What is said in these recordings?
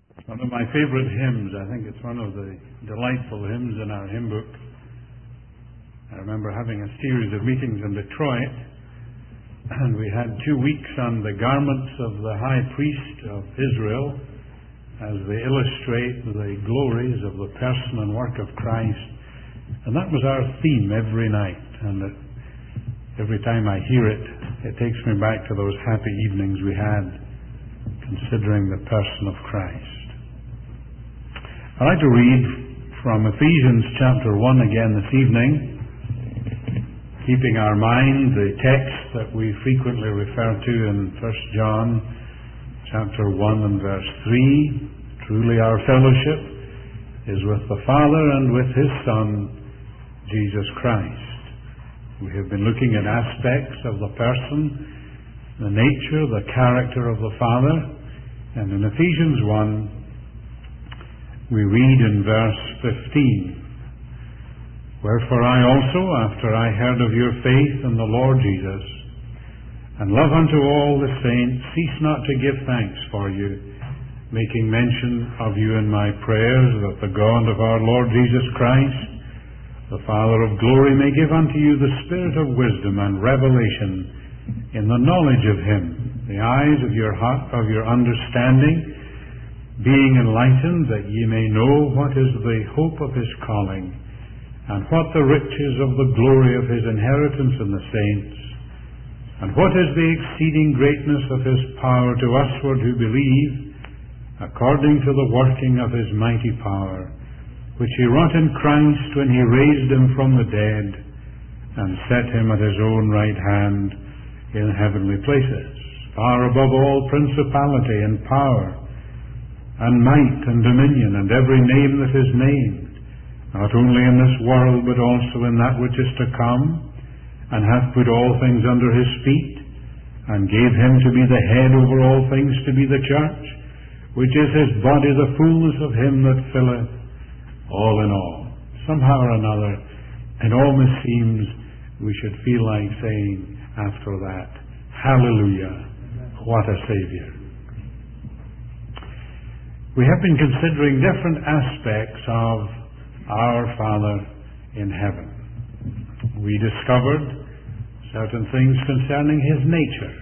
One of my favorite hymns, I think it's one of the delightful hymns in our hymn book. I remember having a series of meetings in Detroit, and we had 2 weeks on the garments of the high priest of Israel as they illustrate the glories of the person and work of Christ. And that was our theme every night. And every time I hear it, it takes me back to those happy evenings we had considering the person of Christ. I'd like to read from Ephesians chapter 1 again this evening, keeping our mind the text that we frequently refer to in 1 John chapter 1 and verse 3. Truly our fellowship is with the Father and with His Son, Jesus Christ. We have been looking at aspects of the person, the nature, the character of the Father, and in Ephesians 1 we read in verse 15, Wherefore I also, after I heard of your faith in the Lord Jesus, and love unto all the saints, cease not to give thanks for you, making mention of you in my prayers, that the God of our Lord Jesus Christ, the Father of glory, may give unto you the spirit of wisdom and revelation in the knowledge of Him, the eyes of your heart, of your understanding, being enlightened, that ye may know what is the hope of His calling, and what the riches of the glory of His inheritance in the saints, and what is the exceeding greatness of His power to usward who believe, according to the working of His mighty power, which He wrought in Christ when He raised Him from the dead, and set Him at His own right hand in heavenly places, far above all principality and power, and might and dominion, and every name that is named, not only in this world, but also in that which is to come, and hath put all things under His feet, and gave Him to be the head over all things, to be the church, which is His body, the fullness of Him that filleth all in all. Somehow or another, it almost seems we should feel like saying after that, Hallelujah, what a Savior. We have been considering different aspects of our Father in heaven. We discovered certain things concerning His nature.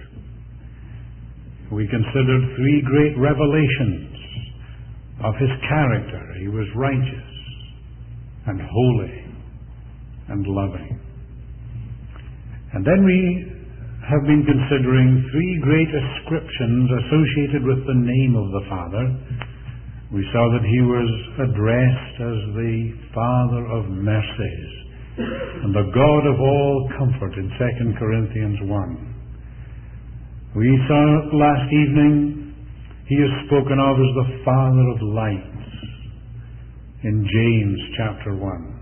We considered 3 great revelations of His character. He was righteous and holy and loving. And then we have been considering 3 great ascriptions associated with the name of the Father. We saw that He was addressed as the Father of mercies and the God of all comfort in 2 Corinthians 1. We saw last evening He is spoken of as the Father of lights in James chapter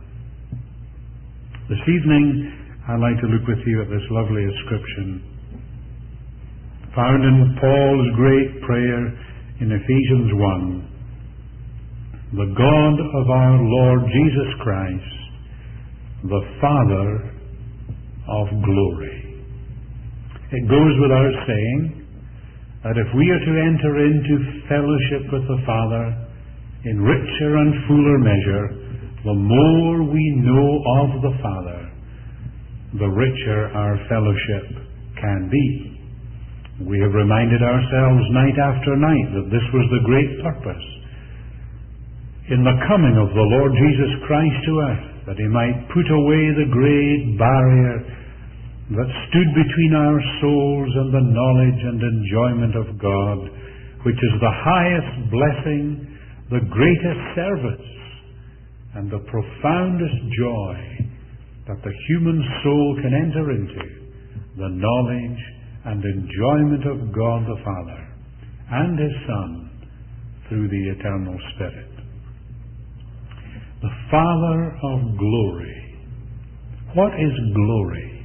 1. This evening I'd like to look with you at this lovely inscription found in Paul's great prayer in Ephesians 1. The God of our Lord Jesus Christ, the Father of glory. It goes without saying that if we are to enter into fellowship with the Father in richer and fuller measure, the more we know of the Father, the richer our fellowship can be. We have reminded ourselves night after night that this was the great purpose in the coming of the Lord Jesus Christ to earth, that He might put away the great barrier that stood between our souls and the knowledge and enjoyment of God, which is the highest blessing, the greatest service, and the profoundest joy that the human soul can enter into, the knowledge and enjoyment of God the Father and His Son through the eternal Spirit. The Father of glory. What is glory?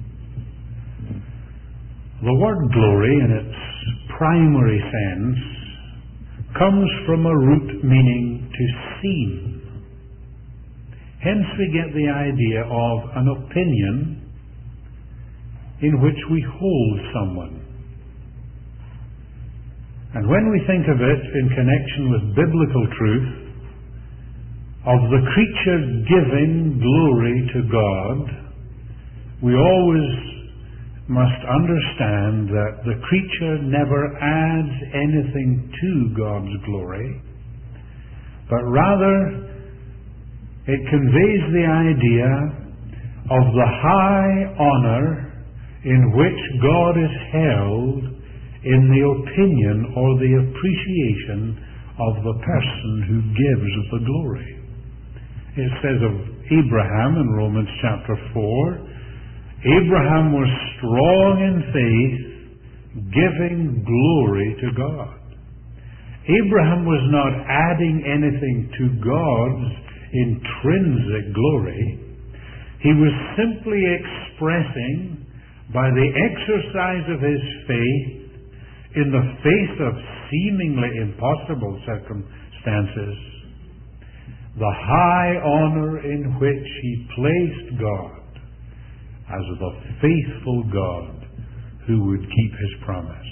The word glory, in its primary sense, comes from a root meaning to seem. Hence we get the idea of an opinion in which we hold someone. And when we think of it in connection with biblical truth, of the creature giving glory to God, we always must understand that the creature never adds anything to God's glory, but rather it conveys the idea of the high honor in which God is held in the opinion or the appreciation of the person who gives the glory. It says of Abraham in Romans chapter 4, Abraham was strong in faith, giving glory to God. Abraham was not adding anything to God's intrinsic glory. He was simply expressing, by the exercise of his faith, in the face of seemingly impossible circumstances, the high honor in which he placed God as the faithful God who would keep his promise.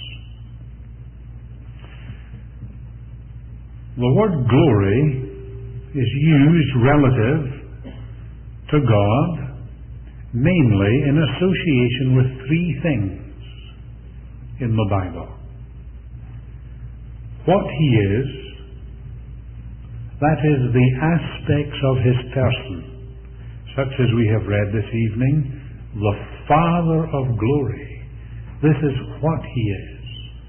The word glory is used relative to God, mainly in association with three things in the Bible. What he is, that is the aspects of his person, such as we have read this evening, the Father of glory. This is what he is.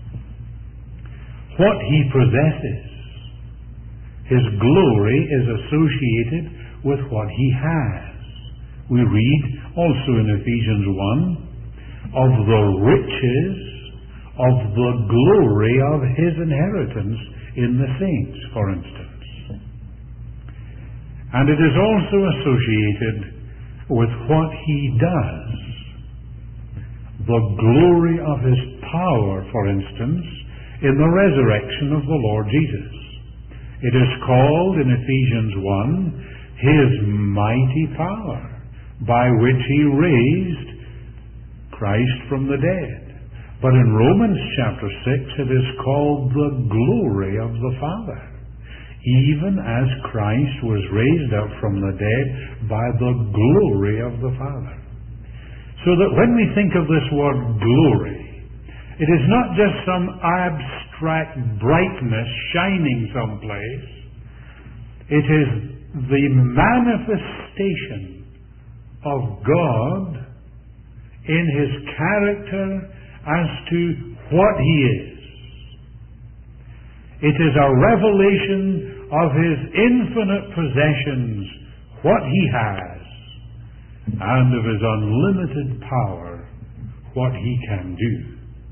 What he possesses. His glory is associated with what he has. We read also in Ephesians 1 of the riches of the glory of his inheritance in the saints, for instance. And it is also associated with what he does. The glory of his power, for instance, in the resurrection of the Lord Jesus. It is called in Ephesians 1 his mighty power, by which he raised Christ from the dead. But in Romans chapter 6 it is called the glory of the Father, even as Christ was raised up from the dead by the glory of the Father. So that when we think of this word glory, it is not just some abstract brightness shining someplace. It is the manifestation of God in his character as to what he is. It is a revelation of his infinite possessions, what he has, and of his unlimited power, what he can do.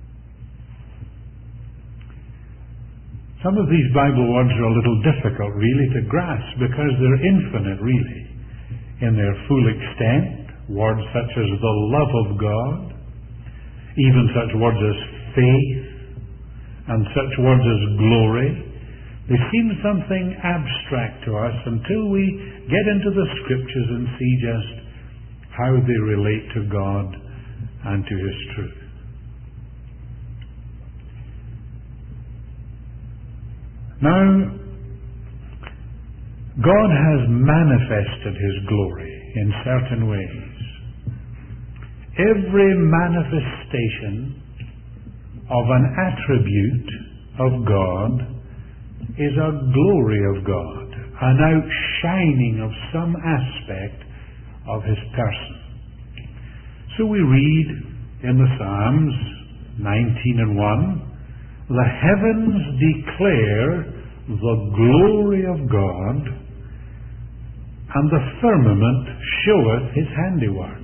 Some of these Bible words are a little difficult really to grasp because they're infinite really in their full extent. Words such as the love of God, even such words as faith, and such words as glory, they seem something abstract to us until we get into the Scriptures and see just how they relate to God and to his truth. Now, God has manifested his glory in certain ways. Every manifestation of an attribute of God is a glory of God, an outshining of some aspect of his person. So we read in the Psalms 19 and 1, the heavens declare the glory of God, and the firmament showeth his handiwork.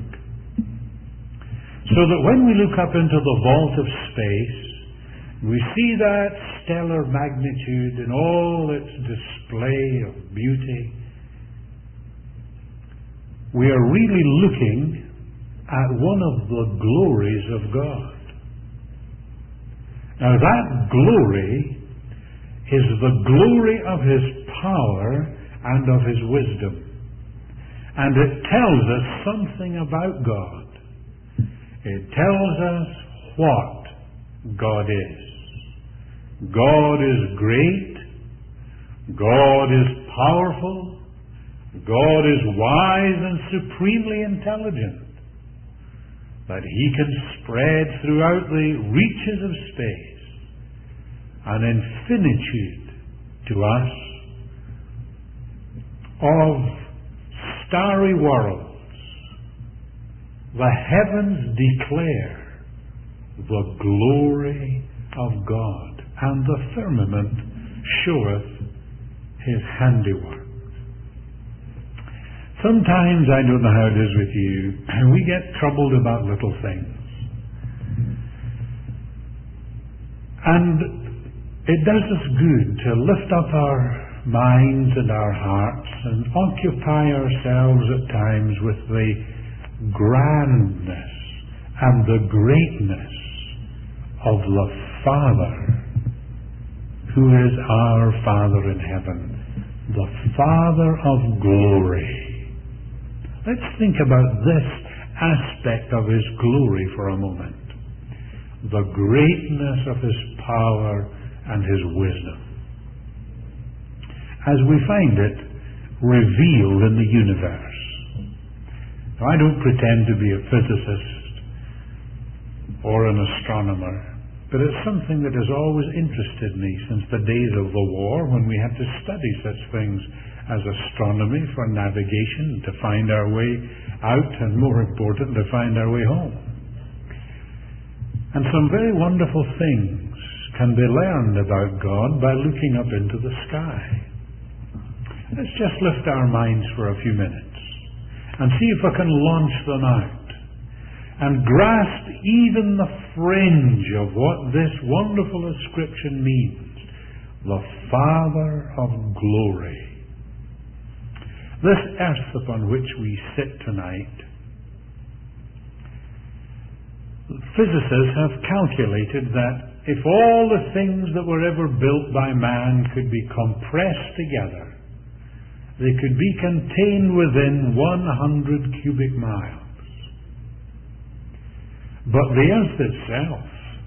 So that when we look up into the vault of space, we see that stellar magnitude in all its display of beauty. We are really looking at one of the glories of God. Now that glory is the glory of his power and of his wisdom. And it tells us something about God. It tells us what God is. God is great. God is powerful. God is wise and supremely intelligent. That He can spread throughout the reaches of space an infinitude to us of starry worlds. The heavens declare the glory of God, and the firmament showeth His handiwork. Sometimes, I don't know how it is with you, we get troubled about little things. And it does us good to lift up our minds and our hearts and occupy ourselves at times with the grandness and the greatness of the Father, who is our Father in heaven, the Father of glory. Let's think about this aspect of His glory for a moment. The greatness of His power and His wisdom, as we find it revealed in the universe. Now, I don't pretend to be a physicist or an astronomer, but it's something that has always interested me since the days of the war, when we had to study such things as astronomy for navigation, to find our way out, and more important, to find our way home. And some very wonderful things can be learned about God by looking up into the sky. Let's just lift our minds for a few minutes and see if we can launch them out and grasp even the fringe of what this wonderful inscription means. The Father of glory. This earth upon which we sit tonight, physicists have calculated that if all the things that were ever built by man could be compressed together, they could be contained within 100 cubic miles. But the earth itself,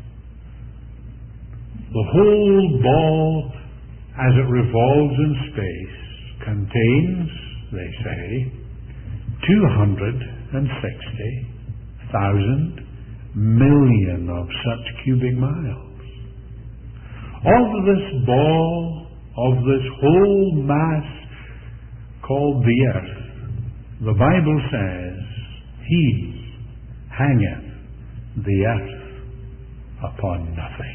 the whole ball as it revolves in space, contains, they say, 260,000 million of such cubic miles. Of this ball, of this whole mass called the earth, the Bible says, He hangeth the earth upon nothing.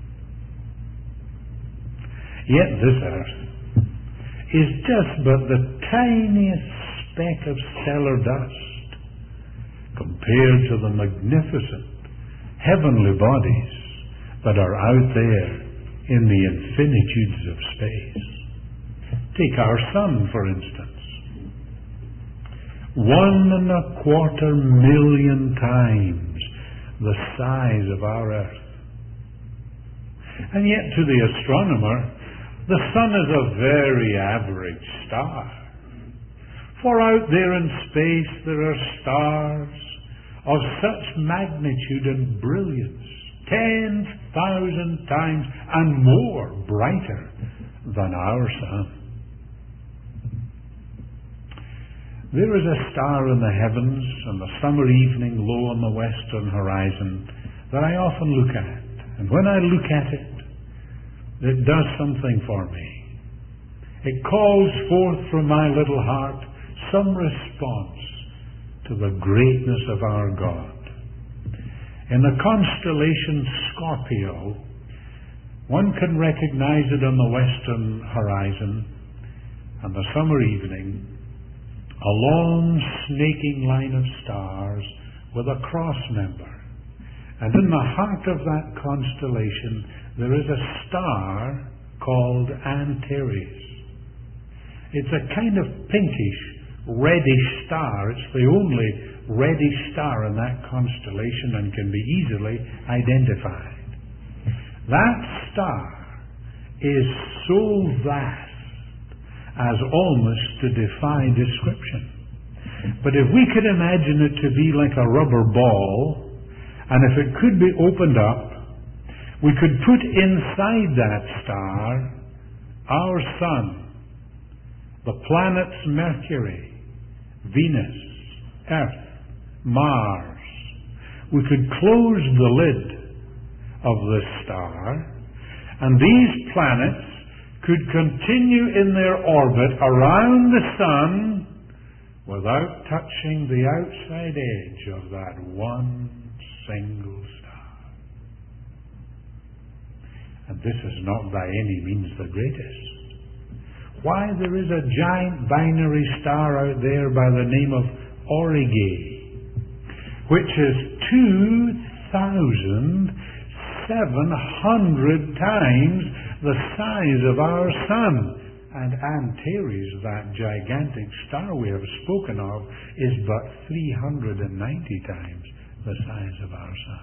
Yet this earth is just but the tiniest speck of stellar dust compared to the magnificent heavenly bodies that are out there in the infinitudes of space. Take our sun, for instance. 1.25 million times the size of our earth. And yet to the astronomer, the sun is a very average star. For out there in space there are stars of such magnitude and brilliance, 10,000 times and more brighter than our sun. There is a star in the heavens on the summer evening low on the western horizon that I often look at. And when I look at it, it does something for me. It calls forth from my little heart some response to the greatness of our God. In the constellation Scorpio, one can recognize it on the western horizon on the summer evening, a long snaking line of stars with a cross member. And in the heart of that constellation there is a star called Antares. It's a kind of pinkish, reddish star. It's the only reddish star in that constellation and can be easily identified. That star is so vast as almost to defy description. But if we could imagine it to be like a rubber ball, and if it could be opened up, We could put inside that star our sun, the planets Mercury, Venus, Earth, Mars. We could close the lid of this star, and these planets could continue in their orbit around the sun without touching the outside edge of that one single star. And this is not by any means the greatest. Why, there is a giant binary star out there by the name of Aurigae, which is 2,700 times the size of our sun. And Antares, that gigantic star we have spoken of, is but 390 times the size of our sun.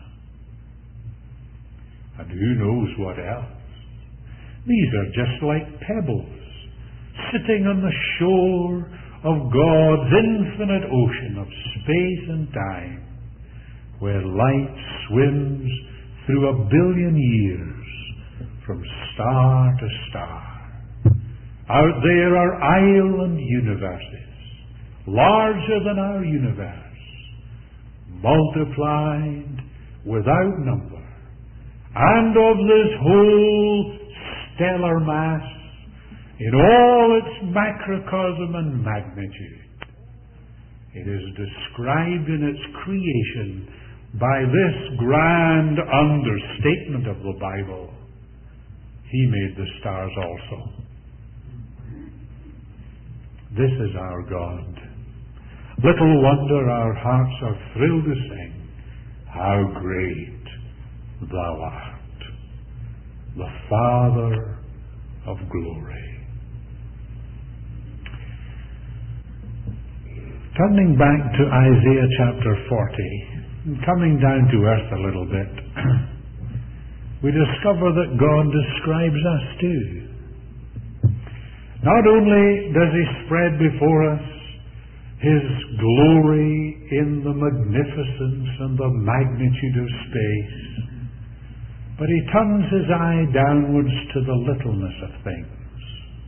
And who knows what else? These are just like pebbles sitting on the shore of God's infinite ocean of space and time, where light swims through 1 billion years from star to star. Out there are island universes, larger than our universe, multiplied without number. And of this whole stellar mass, in all its macrocosm and magnitude, it is described in its creation by this grand understatement of the Bible: He made the stars also. This is our God. Little wonder our hearts are thrilled to sing, how great Thou art, the Father of glory. Turning back to Isaiah chapter 40, and coming down to earth a little bit, we discover that God describes us too. Not only does He spread before us His glory in the magnificence and the magnitude of space, but He turns His eye downwards to the littleness of things.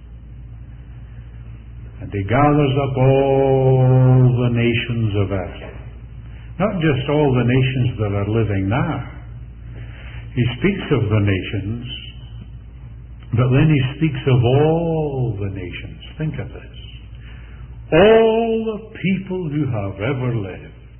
And He gathers up all the nations of earth. Not just all the nations that are living now. He speaks of the nations, but then He speaks of all the nations. Think of this. All the people who have ever lived.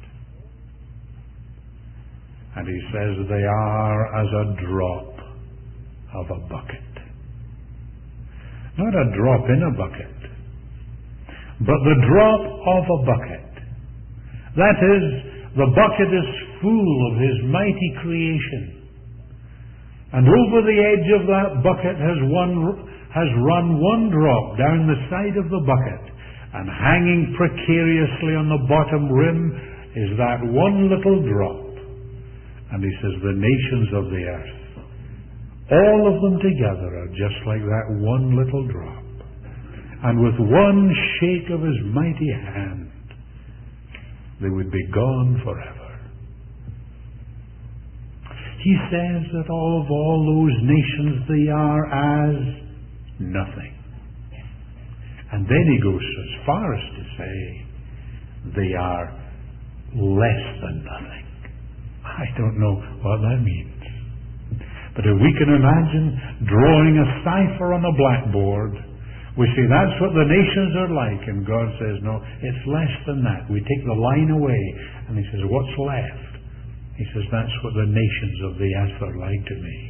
And He says they are as a drop of a bucket. Not a drop in a bucket, but the drop of a bucket. That is, the bucket is full of His mighty creation. And over the edge of that bucket has run one drop down the side of the bucket, and hanging precariously on the bottom rim is that one little drop. And He says the nations of the earth, all of them together, are just like that one little drop. And with one shake of His mighty hand, they would be gone forever. He says that of all those nations they are as nothing. And then He goes as far as to say they are less than nothing. I don't know what that means. But if we can imagine drawing a cipher on a blackboard, we say that's what the nations are like, and God says, no, it's less than that. We take the line away, and He says, what's left? He says, that's what the nations of the earth are like to me.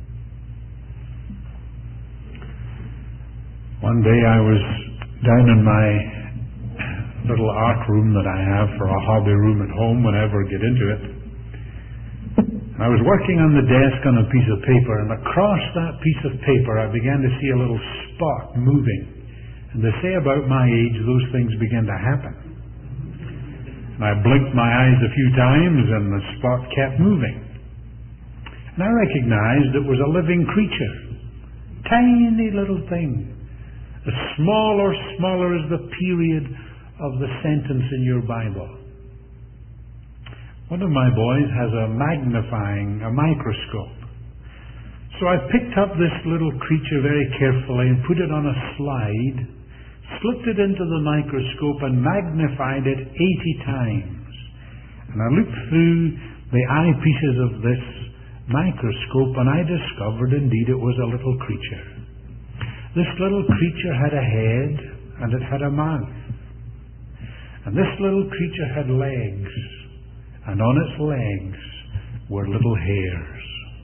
One day I was down in my little art room that I have for a hobby room at home whenever I get into it. And I was working on the desk on a piece of paper, and across that piece of paper I began to see a little spot moving. And they say about my age those things begin to happen. And I blinked my eyes a few times, and the spot kept moving. And I recognized it was a living creature. Tiny little thing. As small or smaller as the period of the sentence in your Bible. One of my boys has a microscope. So I picked up this little creature very carefully and put it on a slide, slipped it into the microscope and magnified it 80 times. And I looked through the eyepieces of this microscope and I discovered indeed it was a little creature. This little creature had a head and it had a mouth. And this little creature had legs, and on its legs were little hairs.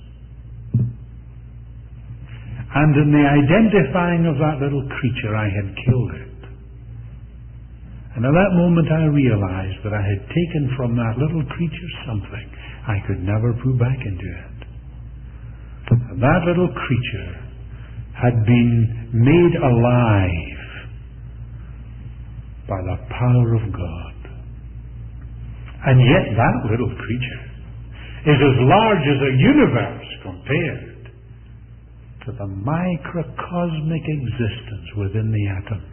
And in the identifying of that little creature, I had killed it. And at that moment I realized that I had taken from that little creature something I could never put back into it. And that little creature had been made alive by the power of God. And yet that little creature is as large as a universe compared to the microcosmic existence within the atom.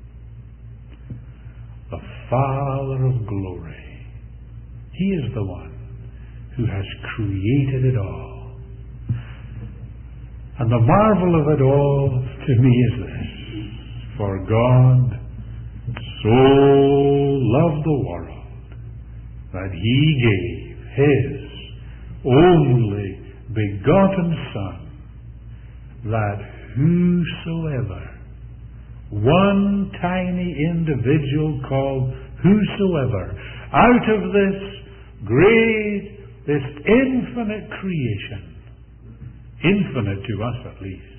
The Father of glory. He is the one who has created it all. And the marvel of it all to me is this: for God so loved the world that He gave His only begotten Son, that whosoever, one tiny individual called whosoever, out of this great, this infinite creation, infinite to us at least,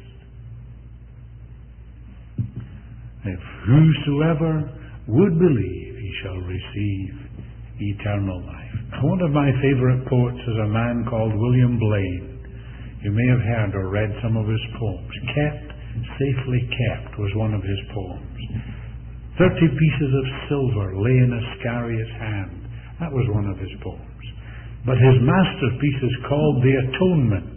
if whosoever would believe, he shall receive eternal life. One of my favorite poets is a man called William Blane. You may have heard or read some of his poems. Safely Kept was one of his poems. 30 pieces of silver lay in Iscariot's hand. That was one of his poems. But his masterpiece is called The Atonement.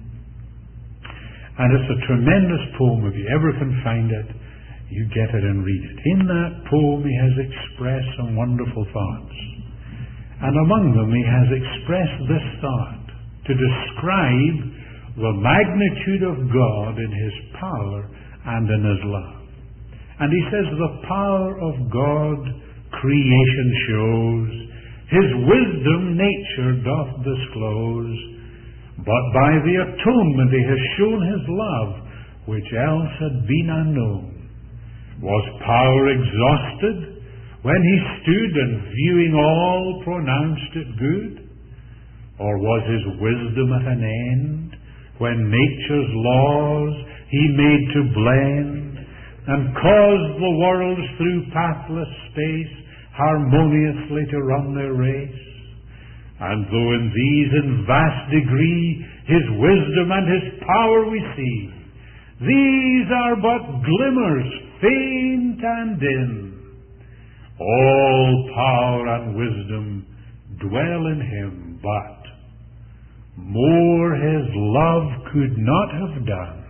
And it's a tremendous poem. If you ever can find it, you get it and read it. In that poem he has expressed some wonderful thoughts. And among them he has expressed this thought to describe the magnitude of God in His power and in His love. And he says, the power of God creation shows, His wisdom nature doth disclose, but by the atonement He has shown His love, which else had been unknown. Was power exhausted when He stood and viewing all pronounced it good? Or was His wisdom at an end when nature's laws He made to blend and caused the worlds through pathless space harmoniously to run their race? And though in these in vast degree His wisdom and His power we see, these are but glimmers, faint and dim. All power and wisdom dwell in Him, but more His love could not have done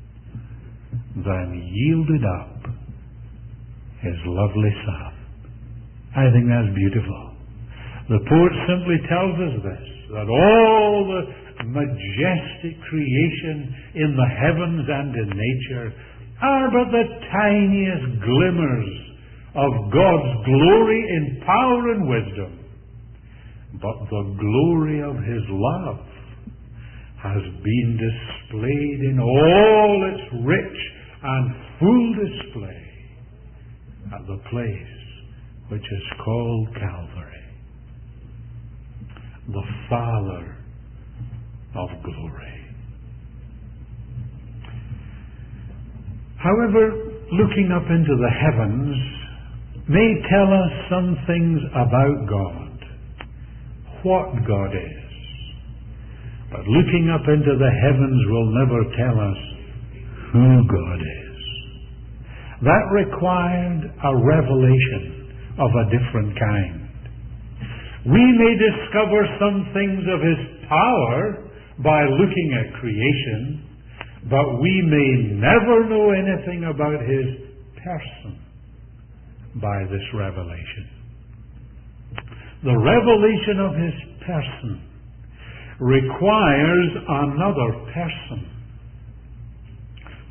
than yielded up His lovely Son. I think that's beautiful. The poet simply tells us this, that all the majestic creation in the heavens and in nature are but the tiniest glimmers of God's glory in power and wisdom. But the glory of His love has been displayed in all its rich and full display at the place which is called Calvary. The Father of glory. However, looking up into the heavens may tell us some things about God, what God is. But looking up into the heavens will never tell us who God is. That required a revelation of a different kind. We may discover some things of His power by looking at creation, but we may never know anything about His person by this revelation. The revelation of His person requires another person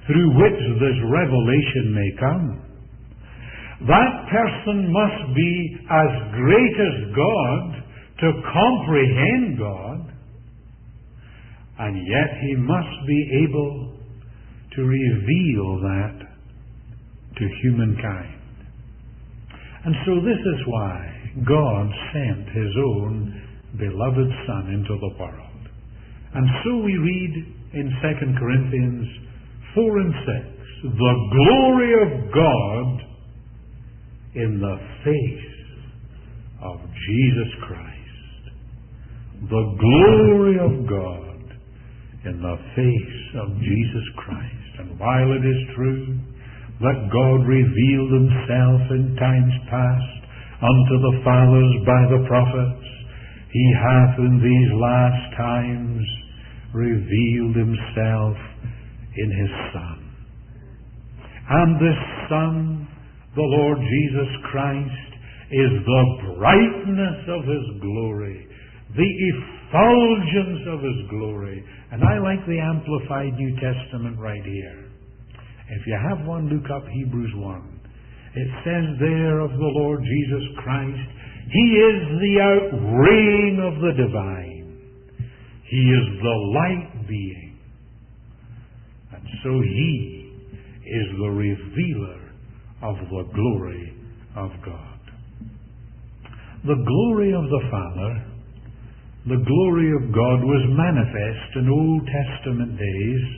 through which this revelation may come. That person must be as great as God to comprehend God, and yet he must be able to reveal that to humankind. And so this is why God sent His own beloved Son into the world. And so we read in 2 Corinthians 4 and 6, the glory of God in the face of Jesus Christ. The glory of God in the face of Jesus Christ. And while it is true that God revealed Himself in times past unto the fathers by the prophets, He hath in these last times revealed Himself in His Son. And this Son, the Lord Jesus Christ, is the brightness of His glory, the effulgence of His glory. And I like the Amplified New Testament right here. If you have one, look up Hebrews 1. It says there of the Lord Jesus Christ, He is the outraying of the divine. He is the light being. And so He is the revealer of the glory of God. The glory of the Father, the glory of God was manifest in Old Testament days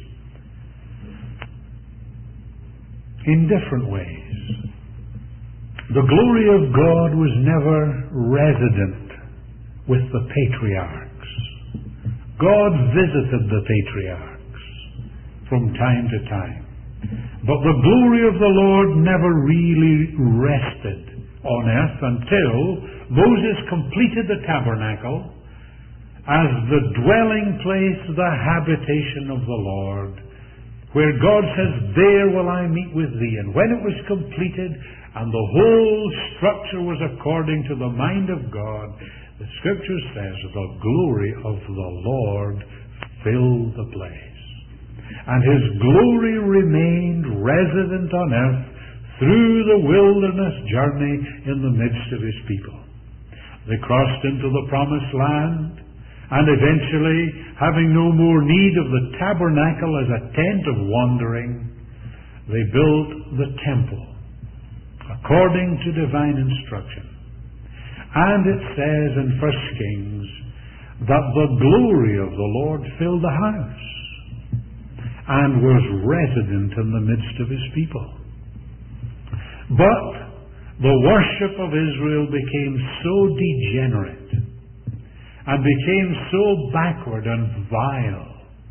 in different ways. The glory of God was never resident with the patriarchs. God visited the patriarchs from time to time. But the glory of the Lord never really rested on earth until Moses completed the tabernacle as the dwelling place, the habitation of the Lord, where God says, there will I meet with thee. And when it was completed and the whole structure was according to the mind of God, the Scripture says the glory of the Lord filled the place. And His glory remained resident on earth through the wilderness journey in the midst of His people. They crossed into the promised land, and eventually, having no more need of the tabernacle as a tent of wandering, they built the temple according to divine instruction. And it says in 1 Kings that the glory of the Lord filled the house and was resident in the midst of His people. But the worship of Israel became so degenerate and became so backward and vile.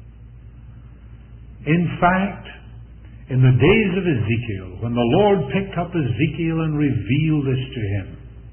In fact, in the days of Ezekiel, when the Lord picked up Ezekiel and revealed this to him,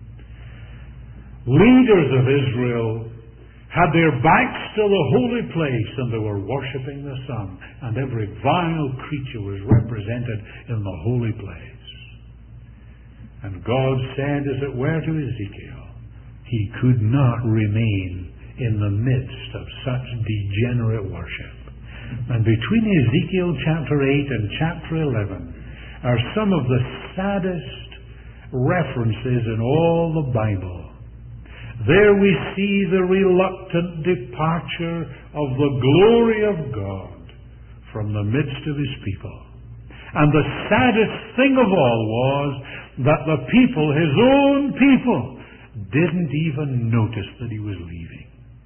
leaders of Israel had their backs to the holy place and they were worshipping the sun, and every vile creature was represented in the holy place. And God said, as it were, to Ezekiel, He could not remain in the midst of such degenerate worship. And between Ezekiel chapter 8 and chapter 11 are some of the saddest references in all the Bible. There we see the reluctant departure of the glory of God from the midst of His people. And the saddest thing of all was that the people, His own people, didn't even notice that He was leaving.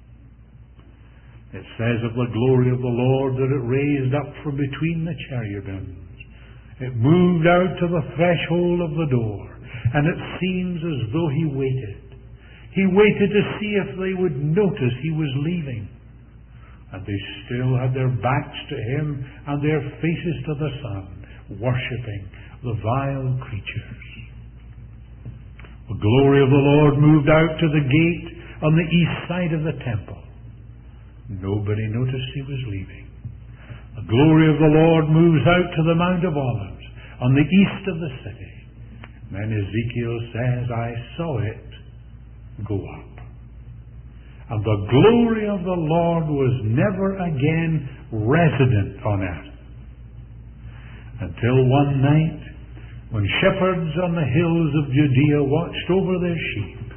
It says of the glory of the Lord that it raised up from between the cherubims. It moved out to the threshold of the door, and it seems as though He waited. He waited to see if they would notice He was leaving. And they still had their backs to Him and their faces to the sun, worshipping the vile creatures. The glory of the Lord moved out to the gate on the east side of the temple. Nobody noticed He was leaving. The glory of the Lord moves out to the Mount of Olives on the east of the city. Then Ezekiel says, I saw it go up. And the glory of the Lord was never again resident on earth. until one night, when shepherds on the hills of Judea watched over their sheep,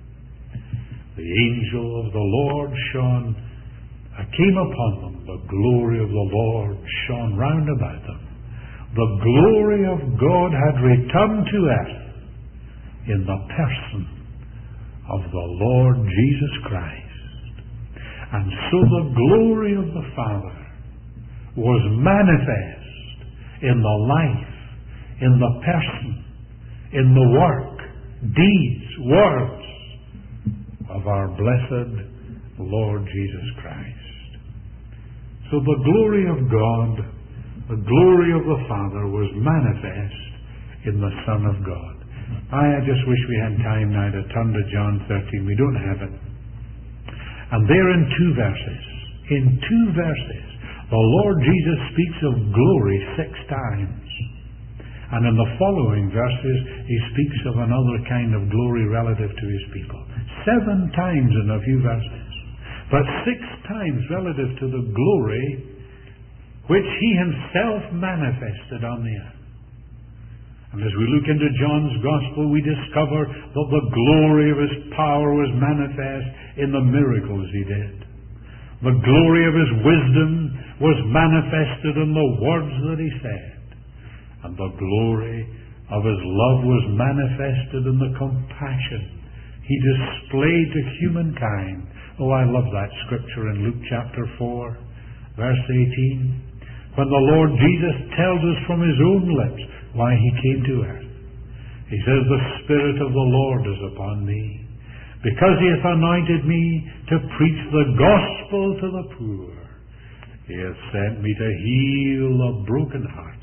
the angel of the Lord came upon them. The glory of the Lord shone round about them. The glory of God had returned to earth in the person of the Lord Jesus Christ. And so the glory of the Father was manifest in the life, in the person, in the work, deeds, words of our blessed Lord Jesus Christ. So the glory of God, the glory of the Father was manifest in the Son of God. I just wish we had time now to turn to John 13. We don't have it. And there in two verses, the Lord Jesus speaks of glory 6 times. And in the following verses, he speaks of another kind of glory relative to his people. 7 times in a few verses. But 6 times relative to the glory which he himself manifested on the earth. And as we look into John's Gospel, we discover that the glory of his power was manifest in the miracles he did. The glory of his wisdom was manifested in the words that he said. And the glory of his love was manifested in the compassion he displayed to humankind. Oh, I love that scripture in Luke chapter 4, verse 18, when the Lord Jesus tells us from his own lips why he came to earth. He says, "The Spirit of the Lord is upon me, because he hath anointed me to preach the gospel to the poor. He hath sent me to heal the brokenhearted."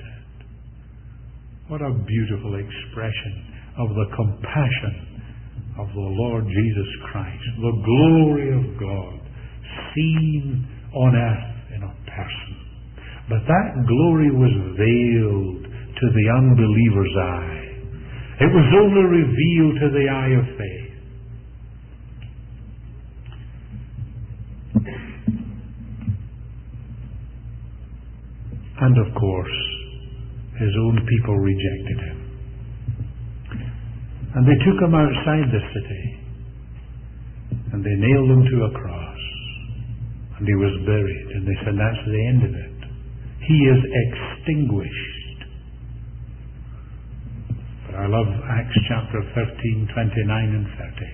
What a beautiful expression of the compassion of the Lord Jesus Christ. The glory of God seen on earth in a person. But that glory was veiled to the unbeliever's eye. It was only revealed to the eye of faith. And of course, his own people rejected him. And they took him outside the city, and they nailed him to a cross, and he was buried, and they said, that's the end of it. He is extinguished. But I love Acts chapter 13, 29 and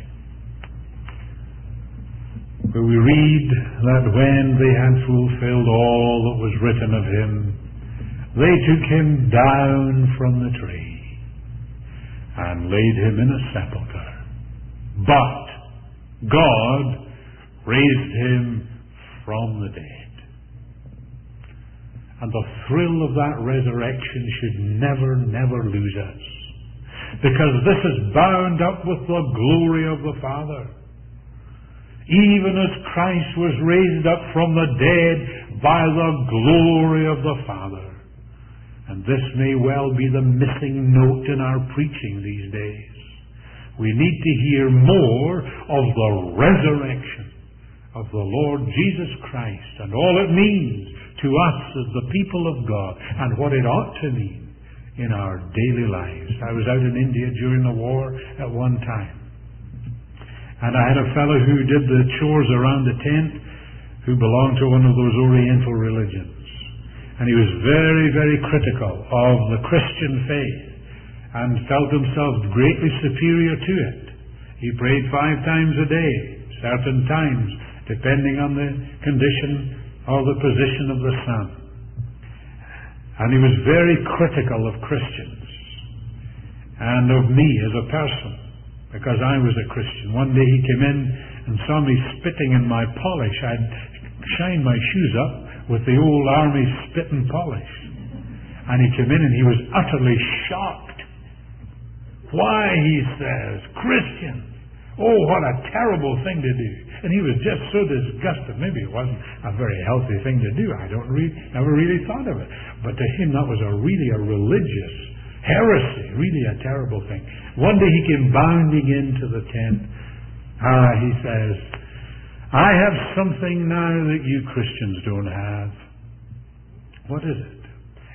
30, where we read that when they had fulfilled all that was written of him, they took him down from the tree and laid him in a sepulchre. But God raised him from the dead. And the thrill of that resurrection should never lose us. Because this is bound up with the glory of the Father. Even as Christ was raised up from the dead by the glory of the Father. And this may well be the missing note in our preaching these days. We need to hear more of the resurrection of the Lord Jesus Christ and all it means to us as the people of God and what it ought to mean in our daily lives. I was out in India during the war at one time. And I had a fellow who did the chores around the tent who belonged to one of those Oriental religions. And he was very critical of the Christian faith and felt himself greatly superior to it. He prayed 5 times a day, certain times, depending on the condition or the position of the sun. And he was very critical of Christians and of me as a person, because I was a Christian. One day he came in and saw me spitting in my polish. I'd shined my shoes up with the old army spit and polish. And he came in and he was utterly shocked. Why, he says, Christians! Oh, what a terrible thing to do. And he was just so disgusted. Maybe it wasn't a very healthy thing to do. I never really thought of it. But to him that was really a religious heresy, really a terrible thing. One day he came bounding into the tent. He says, I have something now that you Christians don't have. What is it?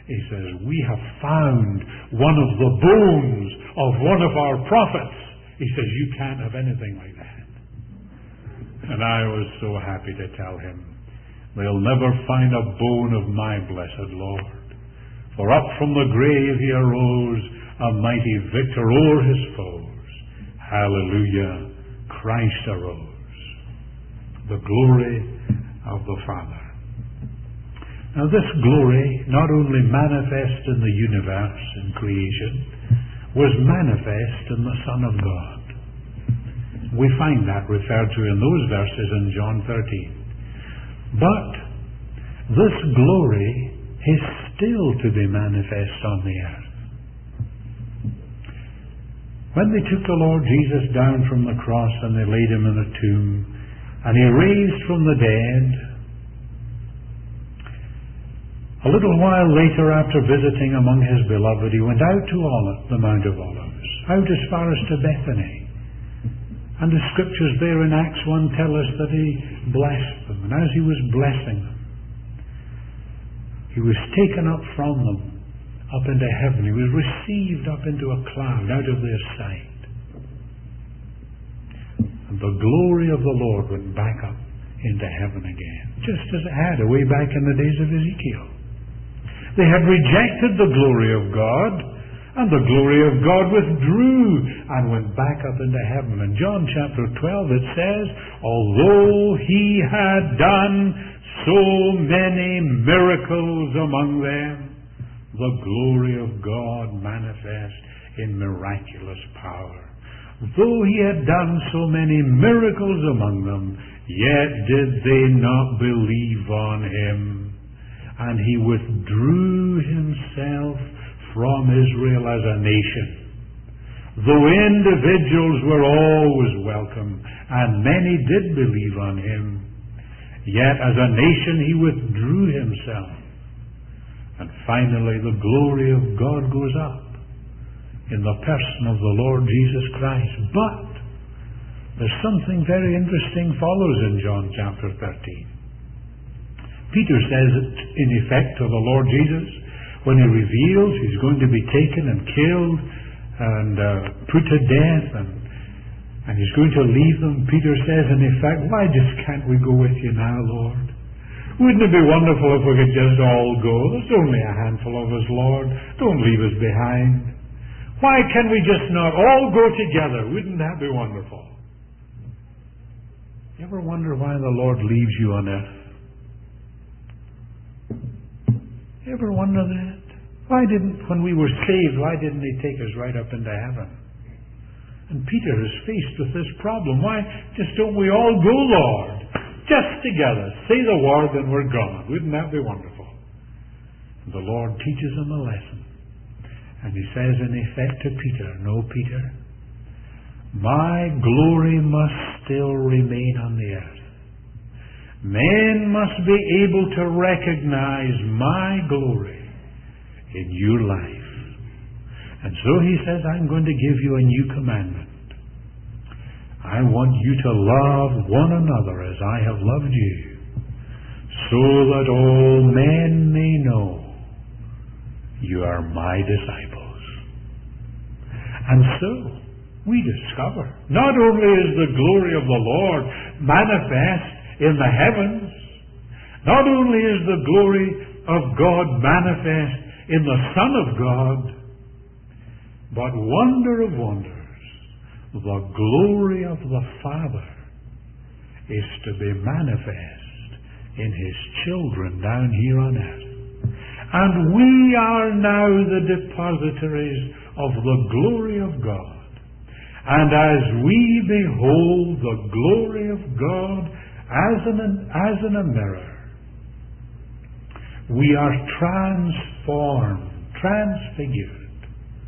He says, we have found one of the bones of one of our prophets. He says, you can't have anything like that. And I was so happy to tell him, they'll never find a bone of my blessed Lord. For up from the grave he arose, a mighty victor o'er his foes. Hallelujah, Christ arose. The glory of the Father. Now this glory, not only manifest in the universe in creation, was manifest in the Son of God. We find that referred to in those verses in John 13. But this glory is still to be manifest on the earth. When they took the Lord Jesus down from the cross and they laid him in a tomb, and he raised from the dead, a little while later, after visiting among his beloved, he went out to the Mount of Olives, out as far as to Bethany. And the scriptures there in Acts 1 tell us that he blessed them. And as he was blessing them, he was taken up from them, up into heaven. He was received up into a cloud, out of their sight. And the glory of the Lord went back up into heaven again, just as it had way back in the days of Ezekiel. They had rejected the glory of God, and the glory of God withdrew and went back up into heaven. In John chapter 12 it says, although he had done so many miracles among them, the glory of God manifest in miraculous power. Though he had done so many miracles among them, yet did they not believe on him. And he withdrew himself from Israel as a nation. Though individuals were always welcome, and many did believe on him, yet as a nation he withdrew himself. And finally the glory of God goes up in the person of the Lord Jesus Christ. But there's something very interesting follows in John chapter 13. Peter says it in effect to the Lord Jesus when he reveals he's going to be taken and killed and put to death and he's going to leave them. Peter says in effect, why just can't we go with you now, Lord? Wouldn't it be wonderful if we could just all go? There's only a handful of us, Lord. Don't leave us behind. Why can we just not all go together? Wouldn't that be wonderful? You ever wonder why the Lord leaves you on earth? You ever wonder that? When we were saved, why didn't he take us right up into heaven? And Peter is faced with this problem. Why just don't we all go, Lord? Just together. Say the word and we're gone. Wouldn't that be wonderful? The Lord teaches him a lesson. And he says in effect to Peter, no, Peter, my glory must still remain on the earth. Men must be able to recognize my glory in your life. And so he says, I'm going to give you a new commandment. I want you to love one another as I have loved you, so that all men may know you are my disciples. And so we discover not only is the glory of the Lord manifest in the heavens, not only is the glory of God manifest in the Son of God, but wonder of wonders, the glory of the Father is to be manifest in his children down here on earth. And we are now the depositories of the glory of God. And as we behold the glory of God as in a mirror, we are transformed, transfigured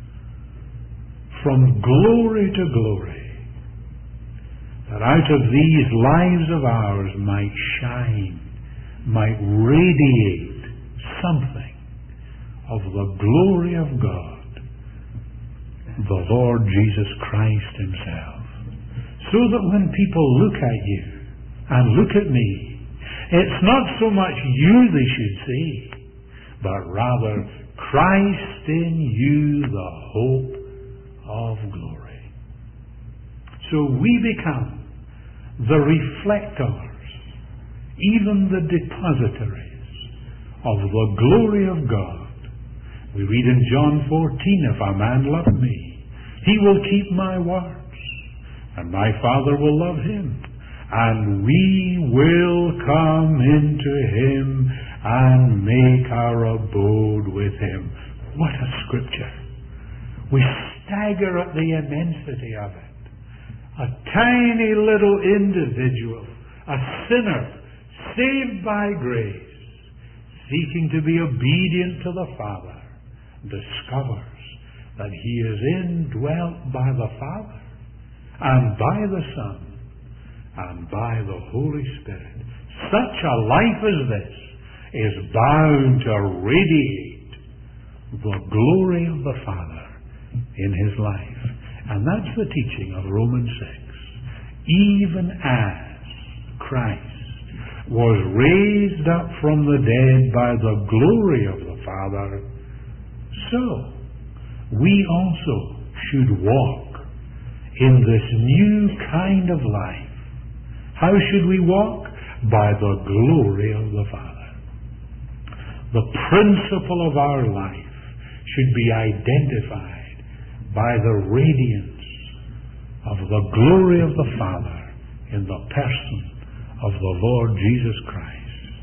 from glory to glory, that out of these lives of ours might shine, might radiate something of the glory of God, the Lord Jesus Christ himself. So that when people look at you and look at me, it's not so much you they should see, but rather Christ in you, the hope of glory. So we become the reflectors, even the depositories of the glory of God. We read in John 14, if a man love me, he will keep my words, and my Father will love him, and we will come into him and make our abode with him. What a scripture! We stagger at the immensity of it. A tiny little individual, a sinner, saved by grace, seeking to be obedient to the Father, discovers that he is indwelt by the Father and by the Son and by the Holy Spirit. Such a life as this is bound to radiate the glory of the Father in his life. And that's the teaching of Romans 6. Even as Christ was raised up from the dead by the glory of the Father, so we also should walk in this new kind of life. How should we walk? By the glory of the Father. The principle of our life should be identified by the radiance of the glory of the Father in the person of the Lord Jesus Christ.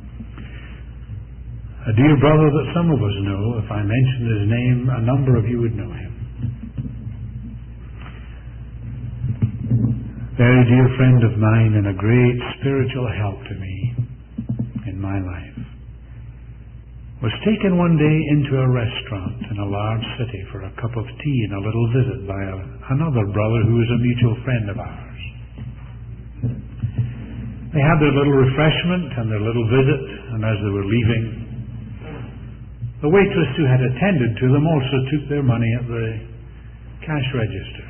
A dear brother that some of us know, if I mentioned his name, a number of you would know him. Very dear friend of mine and a great spiritual help to me in my life. Was taken one day into a restaurant in a large city for a cup of tea and a little visit by another brother who was a mutual friend of ours. They had their little refreshment and their little visit, and as they were leaving, the waitress who had attended to them also took their money at the cash register.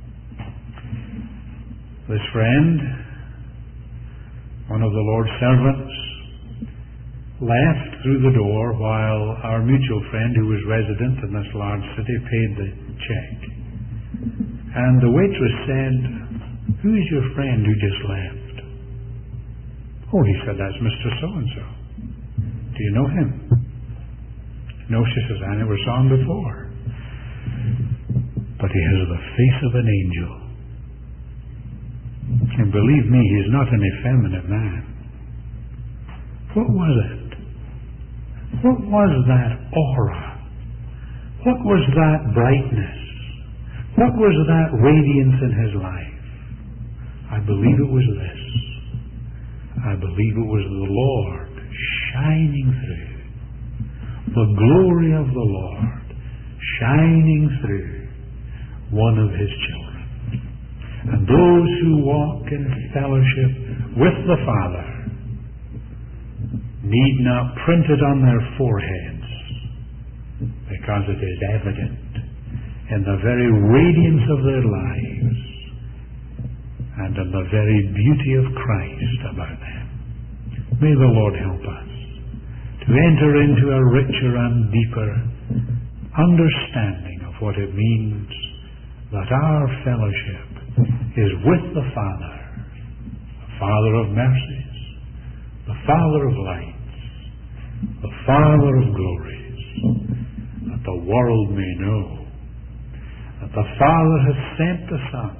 This friend, one of the Lord's servants, left through the door while our mutual friend, who was resident in this large city, paid the check. And the waitress said, "Who is your friend who just left?" "Oh," he said, "that's Mr. So-and-so. Do you know him?" "No," she says, "I never saw him before. But he has the face of an angel. And believe me, he's not an effeminate man." What was it? What was that aura? What was that brightness? What was that radiance in his life? I believe it was this. I believe it was the Lord shining through. The glory of the Lord shining through one of his children. And those who walk in fellowship with the Father need not print it on their foreheads, because it is evident in the very radiance of their lives and in the very beauty of Christ about them. May the Lord help us to enter into a richer and deeper understanding of what it means that our fellowship is with the Father, the Father of mercies, the Father of lights, the Father of glories, that the world may know that the Father has sent the Son,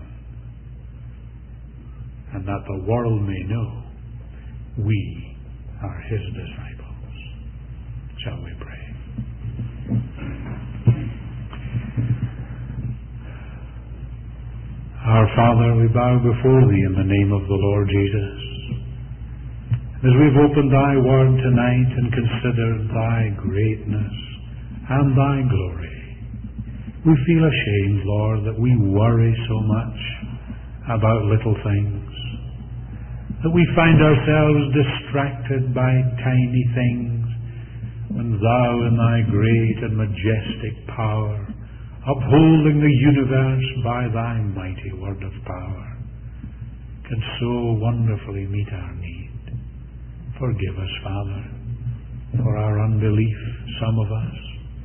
and that the world may know we are his disciples. Shall we pray? Our Father, we bow before thee in the name of the Lord Jesus. As we've opened thy word tonight and considered thy greatness and thy glory, we feel ashamed, Lord, that we worry so much about little things, that we find ourselves distracted by tiny things, when thou in thy great and majestic power, upholding the universe by thy mighty word of power, can so wonderfully meet our need. Forgive us, Father, for our unbelief, some of us.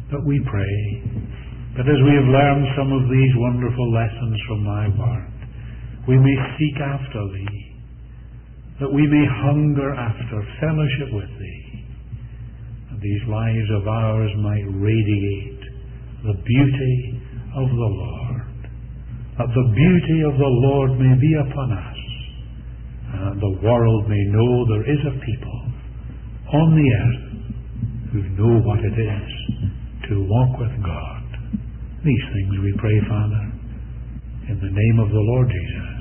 But we pray that as we have learned some of these wonderful lessons from thy word, we may seek after thee, that we may hunger after fellowship with thee, and these lives of ours might radiate the beauty of the Lord, that the beauty of the Lord may be upon us, and that the world may know there is a people on the earth who know what it is to walk with God. These things we pray, Father, in the name of the Lord Jesus.